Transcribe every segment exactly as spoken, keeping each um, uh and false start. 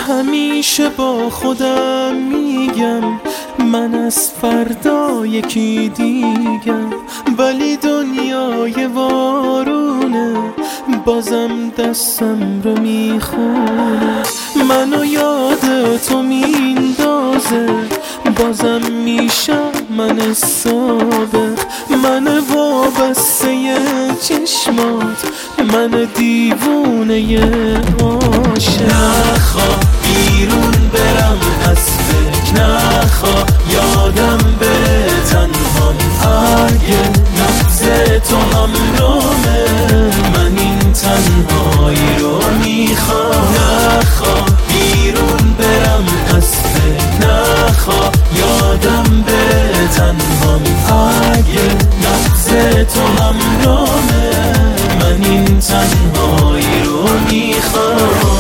همیشه با خودم میگم من از فردا یکی دیگم، ولی دنیای وارونه بازم دستم رو میخونه. منو یاد تو میندازه بازم میشم من سابق، من وابسته چشمات، من دیوونه عاشق. نخوا بیرون برم از فکر، نخوا یادم بره تنهام، اگه نبض تو همراهه من این تنهایی رو میخوام. نخوا بیرون برم از فکر، نخوا یادم بره تنهام، اگه نبض تو همراهه من این تنهایی رو میخوام.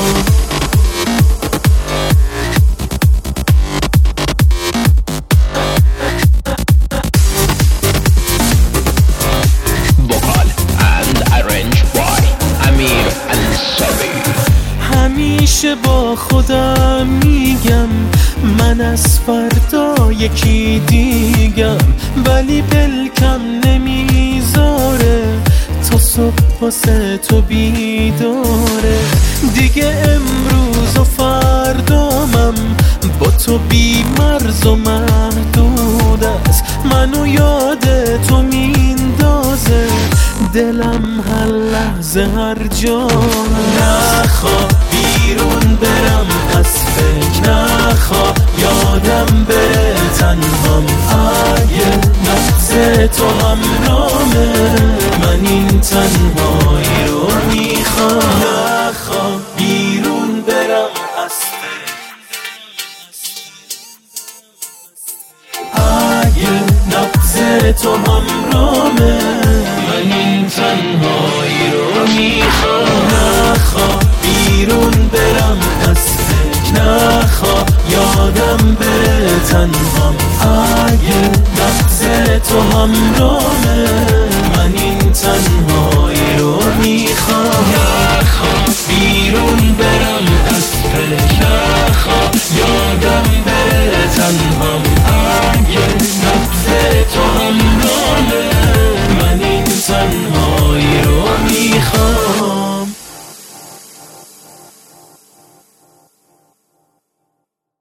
همیشه با خودم میگم من از فردا یکی دیگم، ولی دلکم نمیذاره تا صبح واسه تو بیداره. دیگه امروز و فردامم با تو بی مرز و محدود است، منو یاد تو میندازه دلم هر لحظه هر جا. نخوا بیرون برم از فکر، نخوا یادم بره تنهام، اگه نبض تو همراهه من این تنهایی رو میخوام. نخوا بیرون برم از فکر، اگه نبض تو همراهه من این تنهایی رو میخوام. نخوا بیرون برم از فکر، نخوا یادم بره تنهام، اگه نبض تو همراهه من این تنهایی رو میخوام.